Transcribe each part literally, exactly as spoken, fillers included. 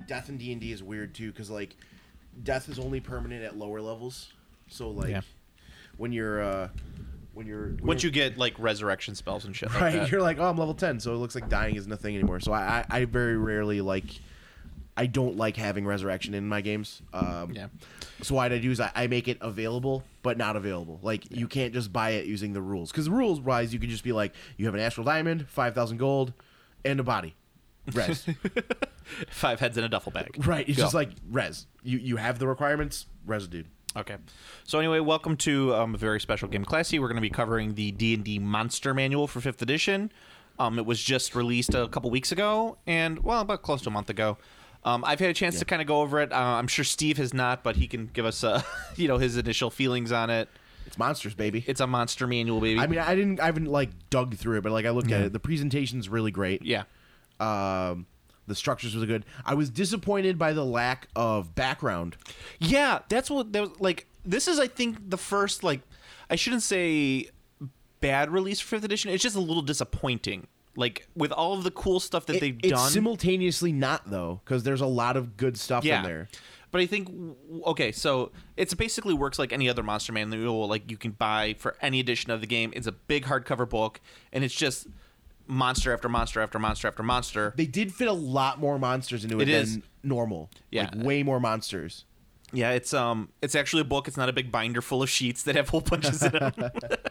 death in D and D is weird too, because like death is only permanent at lower levels. So like Yeah. when you're uh, when you're when Once you're, you get like resurrection spells and shit, like right, that. you're like, oh, I'm level ten, so it looks like dying isn't a thing anymore. So I, I, I very rarely like, I don't like having resurrection in my games. Um, Yeah. So what I do is I, I make it available, but not available. Like, you can't just buy it using the rules. Because the rules wise, you can just be like, you have an astral diamond, five thousand gold, and a body. Res. Five heads in a duffel bag. Right. It's Go. just like, res. You you have the requirements, res, dude. Okay. So anyway, welcome to um, a very special Game Classy. We're going to be covering the D and D Monster Manual for fifth edition. Um, it was just released a couple weeks ago, and, well, about close to a month ago. Um, I've had a chance Yeah. to kind of go over it. Uh, I'm sure Steve has not, but he can give us, uh, you know, his initial feelings on it. It's monsters, baby. It's a monster manual, baby. I mean, I didn't, I haven't like dug through it, but like I looked at Yeah. it. The presentation's really great. yeah. Um, the structure's really good. I was disappointed by the lack of background. Yeah, that's what that was like. This is, I think, the first like I shouldn't say bad release for fifth edition. It's just a little disappointing. Like with all of the cool stuff that It- they've it's done. simultaneously not though, because there's a lot of good stuff yeah. in there. But I think okay, so it's basically works like any other monster manual. Like you can buy for any edition of the game. It's a big hardcover book, and it's just monster after monster after monster after monster. They did fit a lot more monsters into it, It than is. normal. Yeah. Like, way more monsters. Yeah, it's um, it's actually a book. It's not a big binder full of sheets that have whole bunches in them.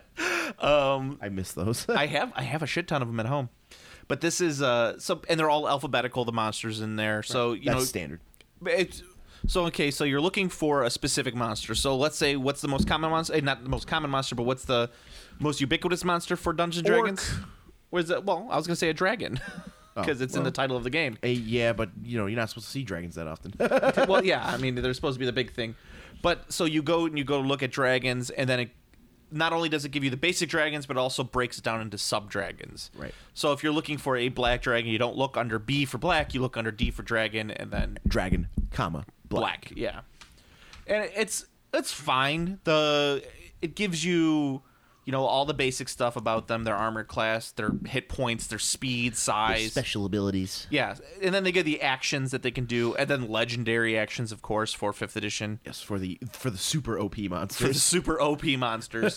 um, I miss those. I have I have a shit ton of them at home, but this is uh, so and they're all alphabetical. The monsters in there, so you That's know, standard. it's so okay. So you're looking for a specific monster. So let's say what's the most common monster? Eh, not the most common monster, but what's the most ubiquitous monster for Dungeons and Dragons? Orc. Where's it? Well, I was gonna say a dragon. Because Oh, it's in well. the title of the game. Eh, yeah, but you know you're not supposed to see dragons that often. Well, yeah, I mean they're supposed to be the big thing, but so you go and you go look at dragons, and then it not only does it give you the basic dragons, but it also breaks it down into sub dragons. Right. So if you're looking for a black dragon, you don't look under B for black, you look under D for dragon, and then Dragon, comma black. black. Yeah, and it's it's fine. The it gives you. You know, all the basic stuff about them, their armor class, their hit points, their speed, size. Special abilities. Yeah, and then they get the actions that they can do, and then legendary actions, of course, for fifth edition. Yes, for the for the super O P For the monsters. super O P monsters.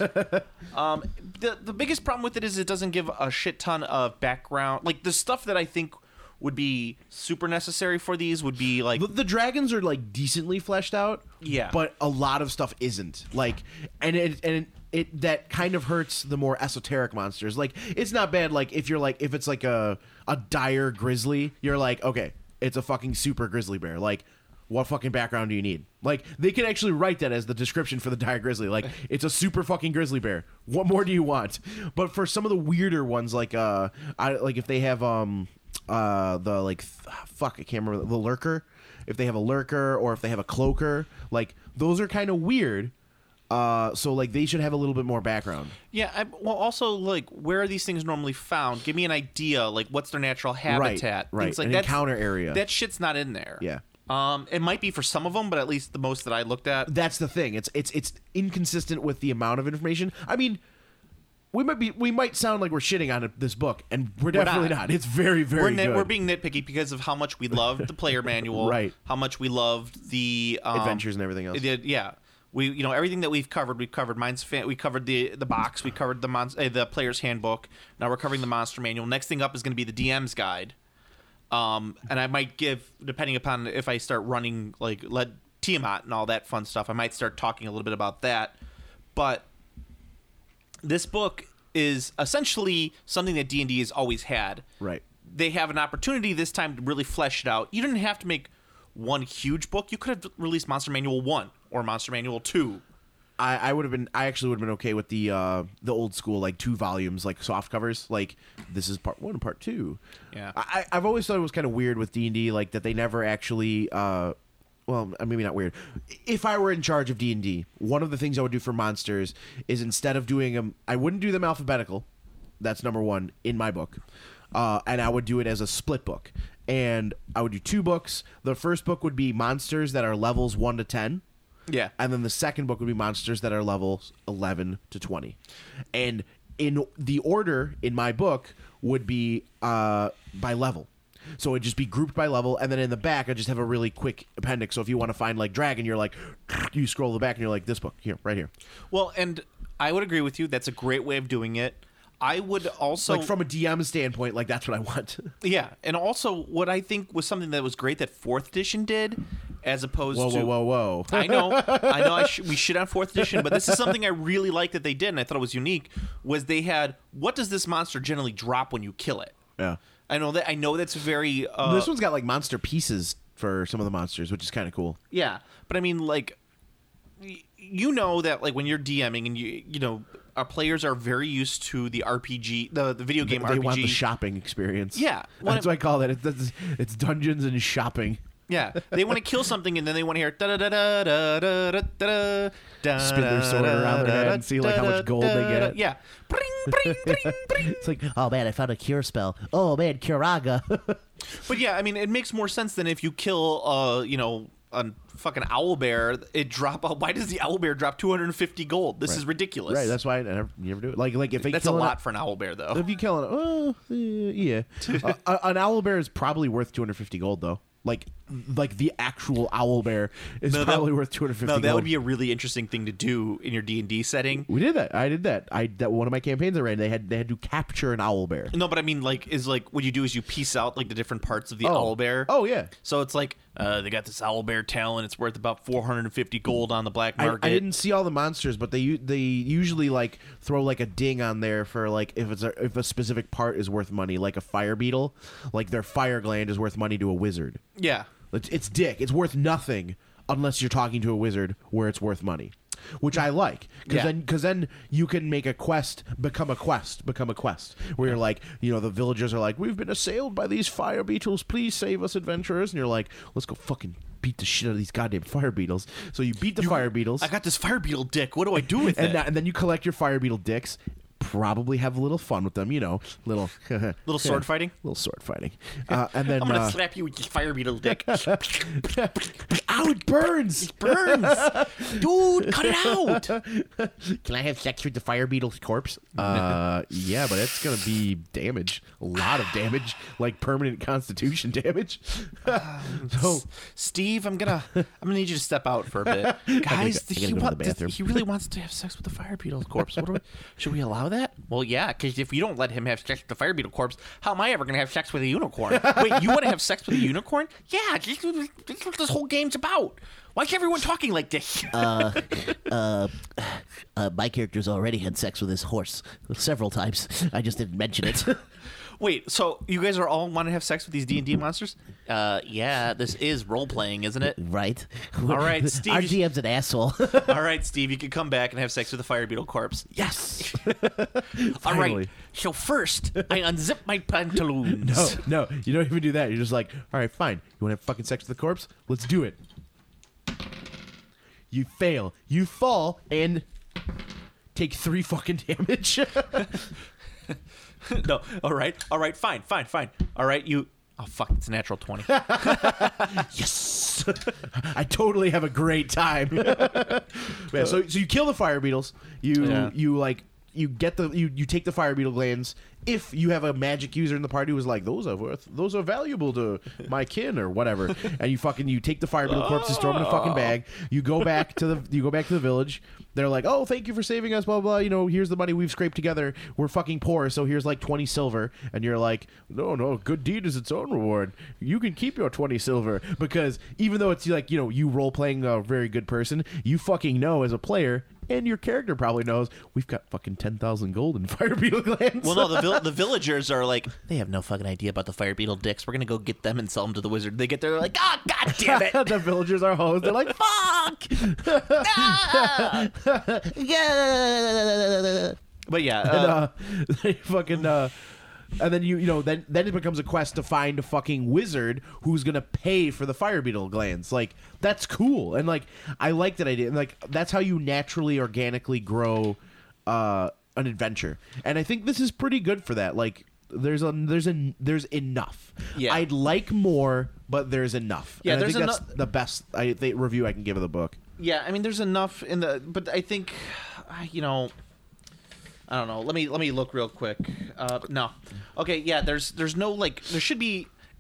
um, the the biggest problem with it is it doesn't give a shit ton of background. Like, the stuff that I think would be super necessary for these would be, like... The, the dragons are like decently fleshed out. Yeah. But a lot of stuff isn't. Like, and it and it, it that kind of hurts the more esoteric monsters. Like, it's not bad. Like, if you're like if it's like a a dire grizzly, you're like, okay, it's a fucking super grizzly bear. Like, what fucking background do you need? Like, they can actually write that as the description for the dire grizzly. Like, it's a super fucking grizzly bear. What more do you want? But for some of the weirder ones, like uh, I like if they have um. Uh, the like, th- fuck, I can't remember the lurker. If they have a lurker or if they have a cloaker, like those are kind of weird. Uh, so like they should have a little bit more background. Yeah, I, well, also, like, where are these things normally found? Give me an idea. Like, what's their natural habitat? right. Things like An that. encounter area. That shit's not in there. Yeah. Um, it might be for some of them, but at least the most that I looked at. That's the thing. It's it's it's inconsistent with the amount of information. I mean, we might be we might sound like we're shitting on it, this book, and we're definitely not. not. It's very very We're, nit- good. we're being nitpicky because of how much we loved the player manual, Right. How much we loved the um, Adventures and everything else. the- yeah, we you know everything that we've covered. We've covered Minds. Fan- we covered the the box. We covered the mon- uh, the player's handbook. Now we're covering the monster manual. Next thing up is going to be the D M's guide. Um, and I might give, depending upon if I start running like let Tiamat and all that fun stuff, I might start talking a little bit about that. But this book is essentially something that D and D has always had. Right. They have an opportunity this time to really flesh it out. You didn't have to make one huge book. You could have released Monster Manual one or Monster Manual two. I, I would have been. I actually would have been okay with the uh, the old school like two volumes, like soft covers. Like this is part one, part two. Yeah. I, I've always thought it was kind of weird with D and D, like that they never actually. Uh, well, maybe not weird. If I were in charge of D and D, one of the things I would do for monsters is instead of doing them, I wouldn't do them alphabetical. That's number one in my book, uh, and I would do it as a split book. And I would do two books. The first book would be monsters that are levels one to ten. Yeah. And then the second book would be monsters that are levels eleven to twenty. And in the order in my book would be uh, by level. So it'd just be grouped by level, and then in the back, I just have a really quick appendix. So if you want to find like dragon, you're like, you scroll to the back, and you're like, this book here, right here. Well, and I would agree with you. That's a great way of doing it. I would also like from a D M standpoint, like that's what I want. Yeah, and also what I think was something that was great that fourth edition did, as opposed whoa, to whoa, whoa, whoa. I know, I know, I sh- we shit on fourth edition, but this is something I really liked that they did, and I thought it was unique. Was they had what does this monster generally drop when you kill it? Yeah, I know that. I know that's very. Uh, this one's got like monster pieces for some of the monsters, which is kind of cool. Yeah, but I mean, like, y- you know that like when you're DMing and you you know. Our players are very used to the R P G, the, the video game they R P G. want the shopping experience. Yeah. That's what I call it. It's, it's, it's dungeons and shopping. Yeah. They want to kill something, and then they want to hear da da da da da da da da. Spin their sword around their head and see like how much gold they get. Yeah. Bring, bring, bring, bring. It's like, oh man, I found a cure spell. Oh man, Curaga. But yeah, I mean, it makes more sense than if you kill, uh, you know, a fucking owlbear. It drop. Why does the owlbear drop two hundred fifty gold? This Right. is ridiculous. Right. That's why I never, you never do it. Like, like if they That's a kill lot an, for an owlbear, though. If you kill an, oh, uh, yeah, uh, uh, an owlbear is probably worth two hundred fifty gold though. Like, like the actual owlbear is No, that- probably worth two hundred fifty. No, that gold. would be a really interesting thing to do in your D and D setting. We did that. I did that. I that one of my campaigns I ran. They had they had to capture an owlbear. No, but I mean, like, is like what you do is you piece out like the different parts of the Oh. owlbear. Oh yeah. So it's like uh, they got this owlbear talent. It's worth about four hundred fifty gold on the black I, market. I didn't see all the monsters, but they u- they usually like throw like a ding on there for like if it's a, if a specific part is worth money, like a fire beetle, like their fire gland is worth money to a wizard. Yeah. It's, it's dick. It's worth nothing unless you're talking to a wizard where it's worth money, which I like because Yeah. then because then you can make a quest become a quest become a quest where you're like, you know, the villagers are like, we've been assailed by these fire beetles, please save us, adventurers, and you're like, let's go fucking beat the shit out of these goddamn fire beetles. So you beat the fire beetles, I got this fire beetle dick. What do I do with and, it? that, and then you collect your fire beetle dicks. Probably have a little fun with them, you know, little Little sword fighting? little sword fighting, uh, and then I'm gonna uh, slap you with this fire beetle dick. ow, it burns. Burns, dude. Cut it out. Can I have sex with the fire beetle's corpse? Uh, yeah, but it's gonna be damage, a lot of damage, like permanent constitution damage. So Steve, I'm gonna I'm gonna need you to step out for a bit, guys. I gotta he, go to want, the bathroom. he really wants to have sex with the fire beetle corpse. What do we, should we allow that? Well, yeah, because if you don't let him have sex with the fire beetle corpse, how am I ever gonna have sex with a unicorn? Wait, you want to have sex with a unicorn? Yeah, this, this is what this whole game's about. Why is everyone talking like this? uh, uh, uh, my character's already had sex with his horse several times. I just didn't mention it. Wait, so you guys are all want to have sex with these D and D monsters? Uh, yeah, this is role playing, isn't it? Right? All right, Steve. Our D M's an asshole. All right, Steve, you can come back and have sex with the fire beetle corpse. yes. All Finally. right. So first, I unzip my pantaloons. No, no, you don't even do that. You're just like, all right, fine. You want to have fucking sex with the corpse? Let's do it. You fail. You fall and take three fucking damage. No. All right. All right. Fine. Fine. Fine. All right. You. Oh fuck! It's a natural twenty. Yes. I totally have a great time. Yeah, so so you kill the fire beetles. You Yeah. you like you get the you, you take the fire beetle glands. If you have a magic user in the party who's like, those are worth those are valuable to my kin or whatever, and you fucking you take the fire beetle corpses, throw them in a fucking bag. You go back to the you go back to the village. They're like, oh, thank you for saving us, blah blah. You know, here's the money we've scraped together. We're fucking poor, so here's like twenty silver. And you're like, no, no, good deed is its own reward. You can keep your twenty silver because even though it's like, you know, you role playing a very good person, you fucking know as a player. And your character probably knows we've got fucking ten thousand gold in fire beetle glands. Well, no, the vil- the villagers are like, they have no fucking idea about the fire beetle dicks. We're gonna go get them and sell them to the wizard. They get there, they're like, oh god damn it! The villagers are hoes. They're like, fuck. Yeah. But yeah, And, uh, uh, they fucking, uh, and then you, you know, then then it becomes a quest to find a fucking wizard who's gonna pay for the fire beetle glands. Like that's cool, and like I like that idea, and like that's how you naturally, organically grow uh, an adventure. And I think this is pretty good for that. Like there's a there's a there's enough. Yeah. I'd like more, but there's enough. Yeah, and I there's think that's eno- the best I think review I can give of the book. yeah. I mean, there's enough in the, but I think, uh, you know. I don't know. Let me let me look real quick. Uh, no, okay, yeah. There's there's no like there should be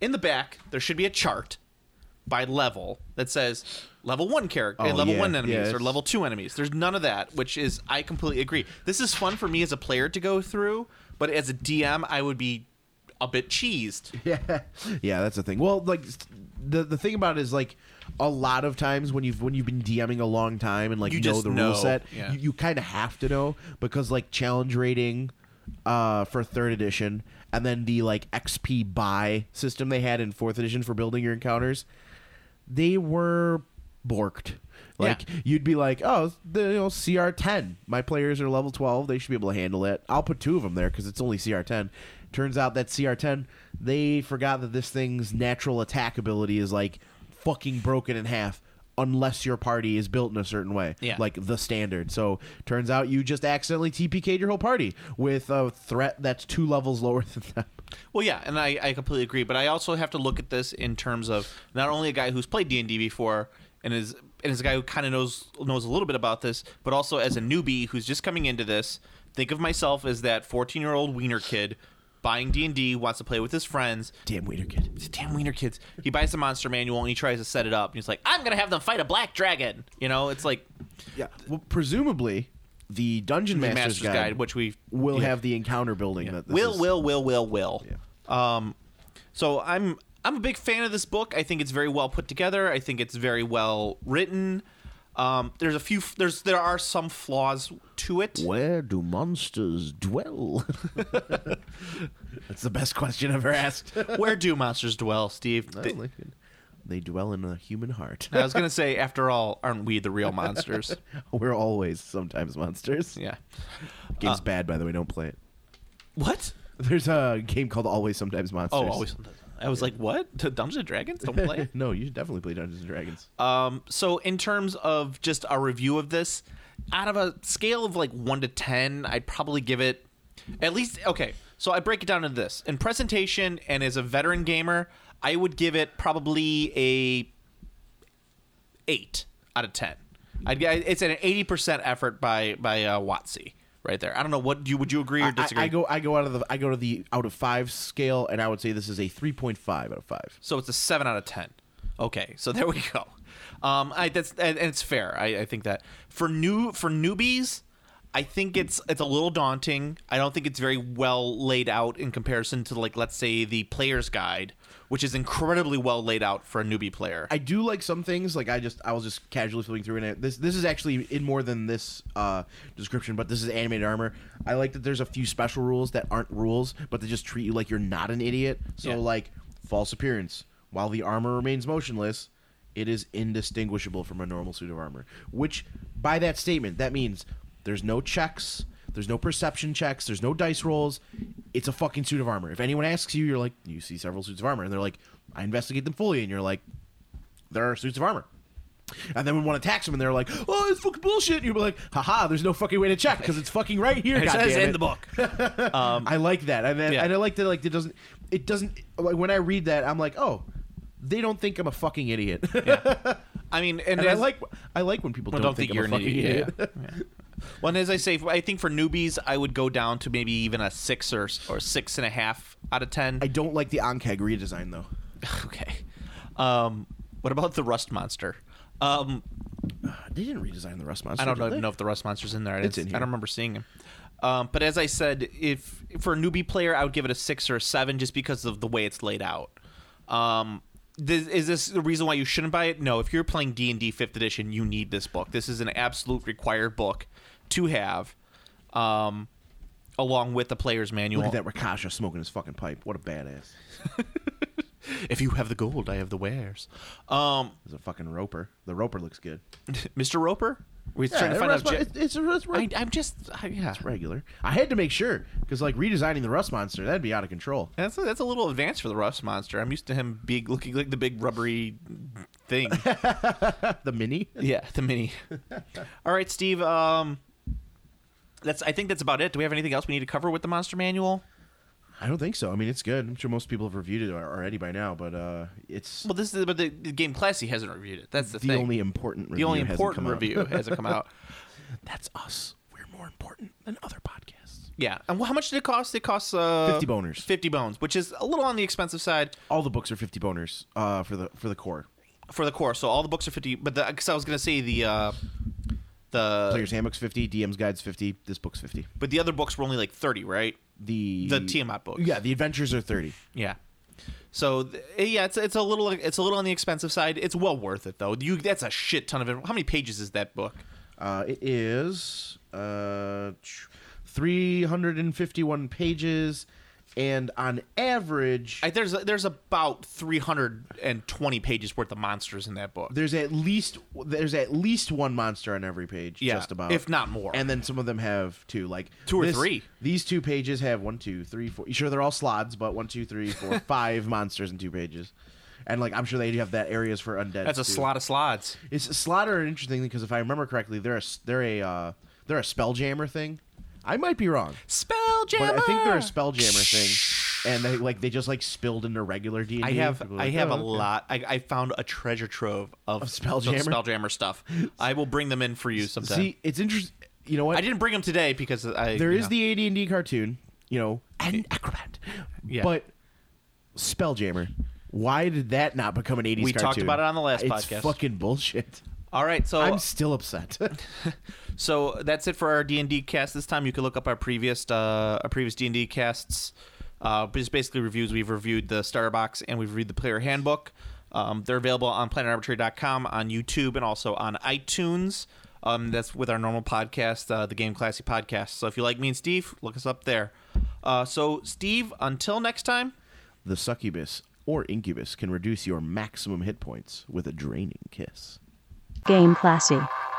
in the back there should be a chart by level that says level one character, Oh, level yeah, one enemies, yeah, or it's- level two enemies. There's none of that, which is I completely agree. This is fun for me as a player to go through, but as a D M, I would be a bit cheesed. Yeah, yeah, that's the thing. Well, like the the thing about it is like a lot of times when you've when you've been DMing a long time and like You know just the know, rule set, yeah. you, you kind of have to know because like challenge rating uh, for third edition and then the like X P buy system they had in fourth edition for building your encounters, they were borked. Like Yeah. you'd be like, oh, the you know, C R ten. My players are level twelve. They should be able to handle it. I'll put two of them there because it's only C R ten. Turns out that C R ten, they forgot that this thing's natural attack ability is like fucking broken in half unless your party is built in a certain way. Yeah. Like the standard. So turns out you just accidentally T P K'd your whole party with a threat that's two levels lower than them. Well, yeah, and I, I completely agree. But I also have to look at this in terms of not only a guy who's played D and D before and is and is a guy who kind of knows knows a little bit about this, but also as a newbie who's just coming into this. Think of myself as that fourteen-year-old wiener kid buying D and D, wants to play with his friends. Damn wiener kid. Damn wiener kids. He buys the monster manual and he tries to set it up. And he's like, I'm going to have them fight a black dragon. You know, it's like Yeah. Well, presumably the Dungeon the Master's, Master's Guide, Guide, which we will yeah. have the encounter building. That this will, is- will, will, will, will. Um, so I'm I'm a big fan of this book. I think it's very well put together. I think it's very well written. Um, there's a few. There's there are some flaws to it. Where do monsters dwell? That's the best question ever asked. Where do monsters dwell, Steve? They- They, they dwell in a human heart. I was gonna say, after all, aren't we the real monsters? We're always sometimes monsters. Yeah. Game's bad, by the way. Don't play it. What? There's a game called Always Sometimes Monsters. Oh, always. I was like, what? To Dungeons and Dragons? Don't play. No, you should definitely play Dungeons and Dragons. Um, so in terms of just a review of this, out of a scale of like one to ten, I'd probably give it at least okay. So I break it down into this. In presentation and as a veteran gamer, I would give it probably a eight out of ten. I'd get it's an eighty percent effort by by uh, WotC right there. I don't know what do you would you agree or I, disagree? I go I go out of the I go to the out of five scale, and I would say this is a three point five out of five. So it's a seven out of ten. Okay, so there we go. Um, I that's and it's fair. I, I think that for new for newbies, I think it's it's a little daunting. I don't think it's very well laid out in comparison to like let's say the player's guide, which is incredibly well laid out for a newbie player. I do like some things. Like I just I was just casually flipping through, and I, this this is actually in more than this uh, description, but this is animated armor. I like that there's a few special rules that aren't rules, but they just treat you like you're not an idiot. So Yeah. like false appearance, while the armor remains motionless, it is indistinguishable from a normal suit of armor. Which by that statement, that means there's no checks. There's no perception checks. There's no dice rolls. It's a fucking suit of armor. If anyone asks you, you're like, you see several suits of armor. And they're like, I investigate them fully. And you're like, there are suits of armor. And then when one attacks them and they're like, oh, it's fucking bullshit. And you're like, haha, there's no fucking way to check because it's fucking right here. It God says damn in it. the book. Um, I like that. And, then, Yeah. and I like that like it doesn't, it doesn't, like when I read that, I'm like, oh, they don't think I'm a fucking idiot. I mean, and, And I as- like I like when people well, don't, think, you're I'm a an fucking idiot. idiot. Yeah. Yeah. Well, and as I say, I think for newbies, I would go down to maybe even a six or or six and a half out of ten. I don't like the Ankeg redesign though. Okay. Um, what about the Rust Monster? Um, They didn't redesign the Rust Monster. I don't did know, they? know if the Rust Monster's in there. I, It's didn't- in I here. don't remember seeing him. Um, but as I said, if for a newbie player, I would give it a six or a seven just because of the way it's laid out. Um, this, is this the reason why you shouldn't buy it? No. If you're playing D and D fifth edition, you need this book. This is an absolute required book to have, um, along with the player's manual. Look at that Rakasha smoking his fucking pipe. What a badass. If you have the gold, I have the wares. Um, There's a fucking Roper. The Roper looks good. Mister Roper? We're Yeah, trying to the find Rust out. Mon- J- it's, it's, it's, I, I'm just, I, yeah. it's regular. I had to make sure because like redesigning the Rust Monster, that'd be out of control. That's a, that's a little advanced for the Rust Monster. I'm used to him big, looking like the big rubbery thing. The mini. Yeah, the mini. All right, Steve. Um, that's. I think that's about it. Do we have anything else we need to cover with the Monster Manual? I don't think so. I mean, it's good. I'm sure most people have reviewed it already by now, but uh, it's Well, this is but the, the Game Classy hasn't reviewed it. That's the, the thing. only important the review only hasn't important come out. review hasn't come out. That's us. We're more important than other podcasts. Yeah. And wh- how much did it cost? It costs uh, fifty boners. fifty bones, which is a little on the expensive side All the books are fifty boners uh, for the for the core. for the core. So all the books are fifty. But because I was going to say the uh, the Player's Handbook's fifty, D M's Guide's fifty, this book's fifty. but the other books were only like thirty, right? The The Tiamat books. Yeah, the adventures are thirty. Yeah. So th- yeah, it's it's a little it's a little on the expensive side. It's well worth it though. You that's a shit ton of it. How many pages is that book? Uh, it is uh, three hundred fifty-one pages, and on average, I, there's there's about three hundred twenty pages worth of monsters in that book. there's at least there's at least one monster on every page, Yeah, just about, if not more. And then some of them have two, like Two or this- three. These two pages have one, two, three, four. Sure, they're all slots, but one, two, three, four, five monsters in two pages. And like I'm sure they have that areas for undead. That's a too. slot of slots. It's Slaughter are interesting because if I remember correctly, they're a they're a uh, they're a spelljammer thing. I might be wrong, Spelljammer. but I think they're a spelljammer thing, and they like they just like spilled into regular D and D. I have People are I like, have "Oh, a okay." lot. I, I found a treasure trove of, Of Spelljammer? of Spelljammer stuff. I will bring them in for you sometime. See, it's interesting. You know what? I didn't bring them today because I There you is know. the A D and D cartoon, you know, and Acrobat, Yeah. but Spelljammer. Why did that not become an eighties We cartoon? talked about it on the last it's podcast. fucking bullshit. All right, so I'm still upset. So that's it for our D and D cast this time. You can look up our previous uh, our previous D and D casts. Uh, just basically reviews. We've reviewed the starter box and we've reviewed the player handbook. Um, they're available on planet arbitrary dot com, on YouTube, and also on iTunes. Um, that's with our normal podcast, uh, the Game Classy podcast. So if you like me and Steve, look us up there. Uh, so Steve, until next time. The succubus or incubus can reduce your maximum hit points with a draining kiss. Game Classy.